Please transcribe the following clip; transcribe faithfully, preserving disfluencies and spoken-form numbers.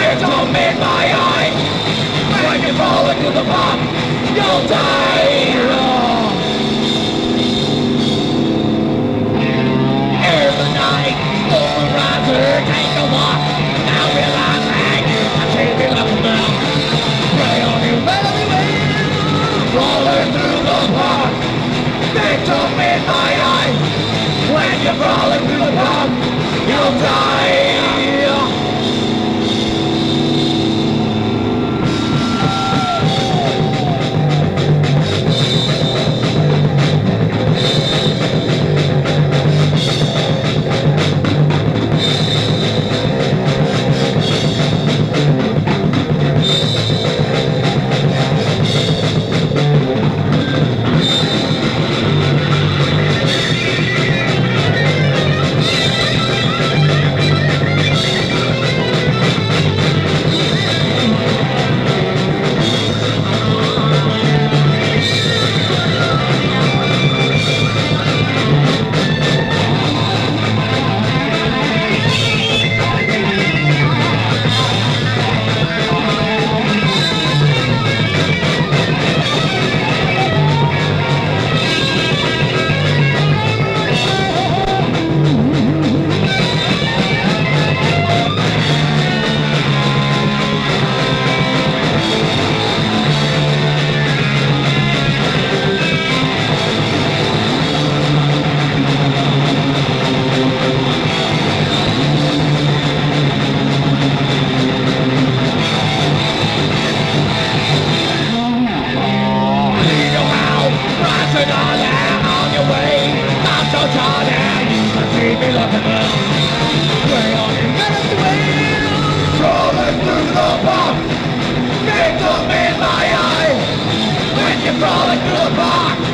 Don't make my eye. When you fall into the pond, you'll die. Here's the night, over riser, take a walk. Now realize that you can see me looking down. Pray on you, better way. Rolling through the park. Victim in my eye. When you're crawling through the park, you'll die. On your way, I'm so tired, you can see me looking up. Way on your minute way, rolling through the park. Victim in my eye, when you're crawling through the park.